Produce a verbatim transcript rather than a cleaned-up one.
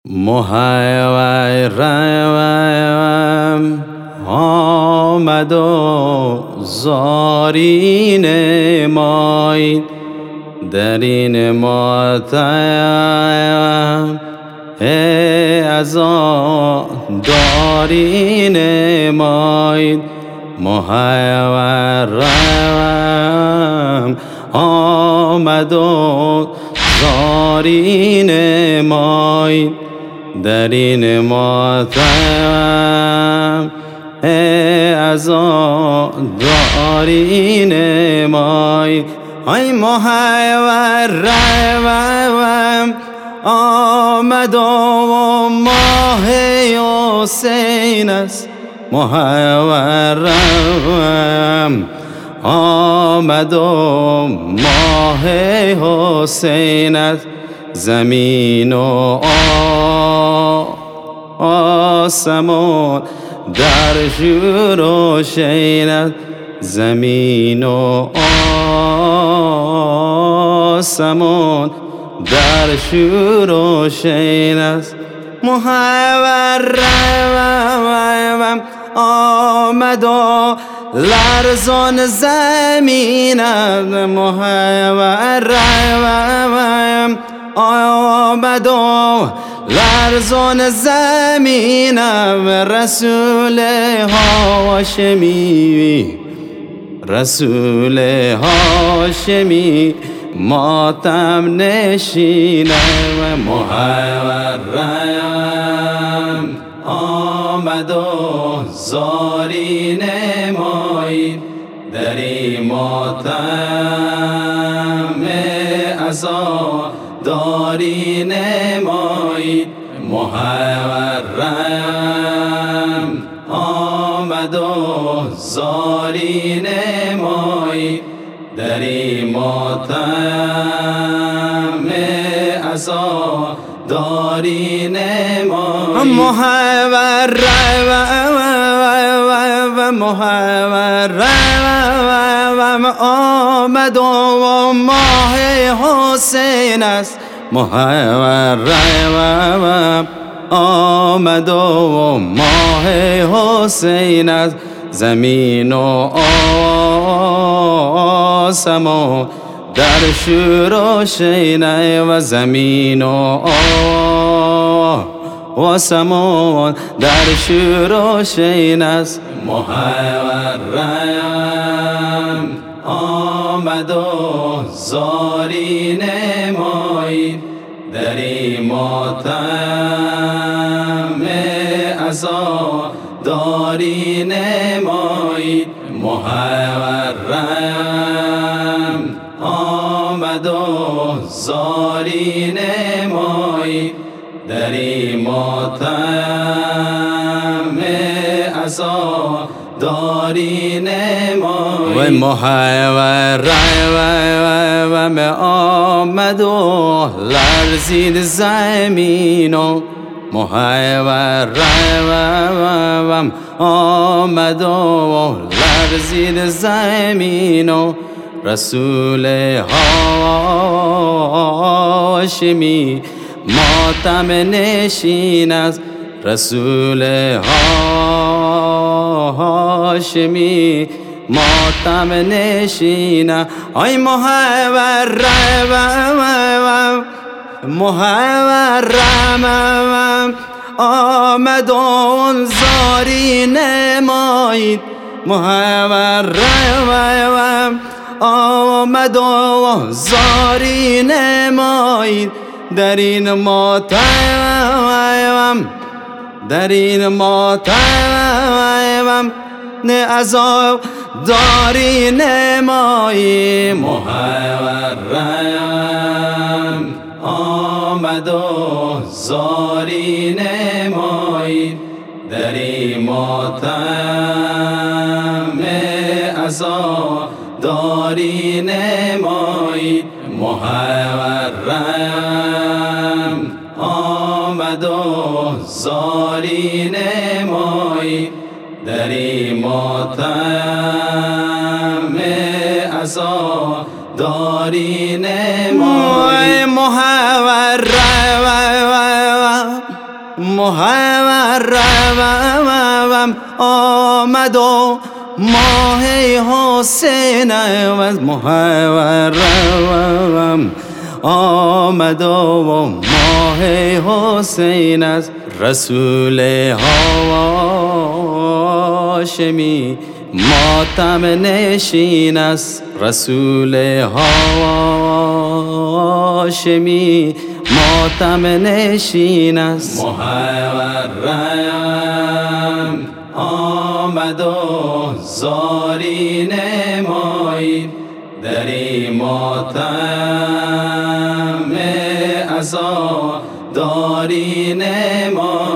محرم آمد و زارین مای در این ماتم ازا دارین مای محرم آمد و زارین مای در این ماتم ازا دارین مای ای محرم آمد و ماه حسین است محرم آمد و ماه حسین است زمین و آسمان در شور و شین زمین و آسمان در شور و شین است محرم آمد و لرزان زمین محرم آمد و لرزان زمینم رسول هاشمی رسول هاشمی ماتم نشینم محرم آمد و زارین مای در این ماتم ازا دارین مای محرم آمد و زارین مای در این ماتم ازا دارین مای محرم محرم آمد و ماه حسین است محرم آمد و ماه حسین است زمین و آسمان در شور و شین و زمین و آسمان در شور و شین است محرم آمد و زارین مای در این ماتم ازا دارین مای محرم آمد و زارین مای در این ماتم ازا دارین مای محرم آمد و لرزید زمین و محرم آمد و لرزید زمین و رسول هاشمی ماتم نشین است رسول هاشمی ماتم نشین ای محرم محرم آمد و زارین مای محرم آمد و زارین مای در این ماتم در این ماتم نه ازا دارین مای محرم آمد و زارین مای در این ماتم ازا دارین مای محرم آمد و زارین مای در این ماتم ازا دارین مای محرم محرم آمد و ماه حسین از محرم آمد و ماه حسین از رسول هاشمی ماتم نشین است رسول هاشمی ماتم نشین است محرم آمد و زاری نمایید دری ماتم عزا داری نمایید